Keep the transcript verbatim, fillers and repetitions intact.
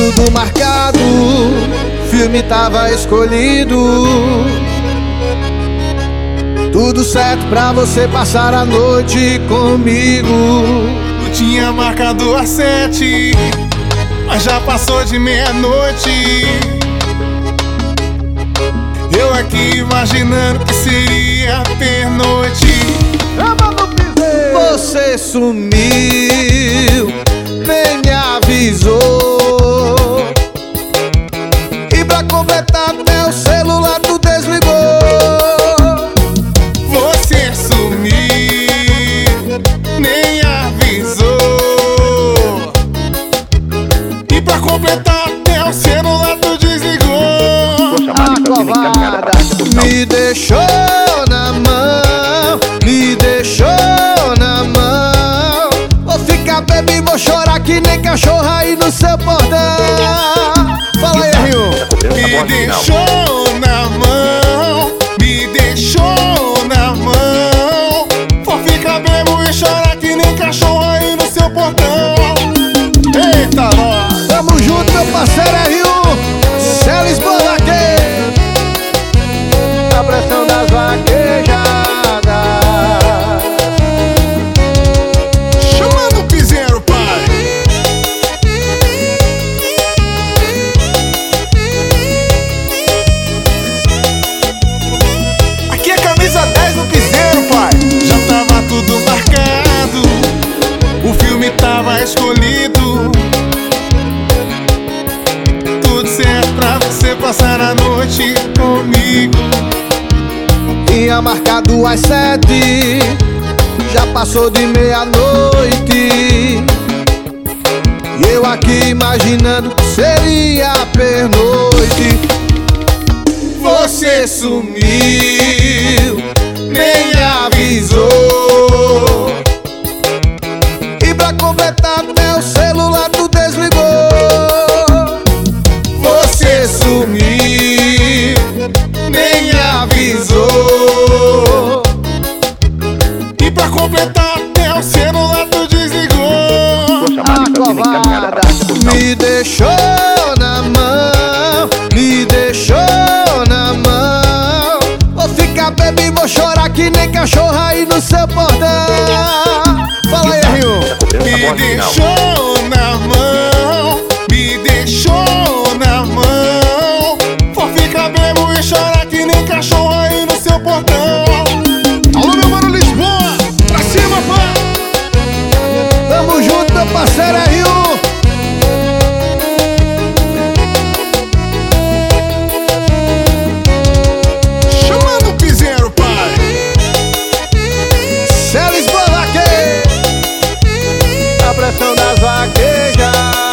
tudo marcado, filme tava escolhido, tudo certo pra você passar a noite comigo. Eu tinha marcado às sete, mas já passou de meia-noite. Eu aqui imaginando que seria pernoite. Você sumiu, nem me avisou, e pra completar até o celular tu desligou. Você sumiu, nem avisou, e pra completar até o celular tu desligou. A covarda me deixou na mão, me deixou na mão. Vou ficar bebendo e vou chorar que nem cachorro aí no seu portão. Fala aí, R um. Me deixou na mão, me deixou na mão. Vou ficar bebo e chorar que nem cachorro aí no seu portão. Eita, nós! Tamo junto, meu parceiro R um. Celis Bolaque, a pressão das vaquejadas. Chamando o piseiro, pai. Aqui é camisa dez no piseiro, pai. Já tava tudo marcado, o filme tava escolhido, tudo certo pra você passar a noite comigo. Tinha marcado às sete, já passou de meia-noite, e eu aqui imaginando que seria pernoite. Você sumiu, nem avisou, e pra completar até o celular tu desligou. Você sumiu, nem avisou, e pra completar até o celular tu desligou. a covarda me deixou na mão, me deixou na mão. Vou ficar bebendo e vou chorar que nem cachorro aí no seu portão. Fala aí, R um. Me deixou na mão, me deixou na mão. Vou ficar bebo e chorar que nem cachorro aí no seu portão. Alô, meu mano Lisboa, pra cima, pá! Tamo junto, meu parceiro R um. Chamando o piseiro, pai. Celis Bolaque, a pressão das vaquejas.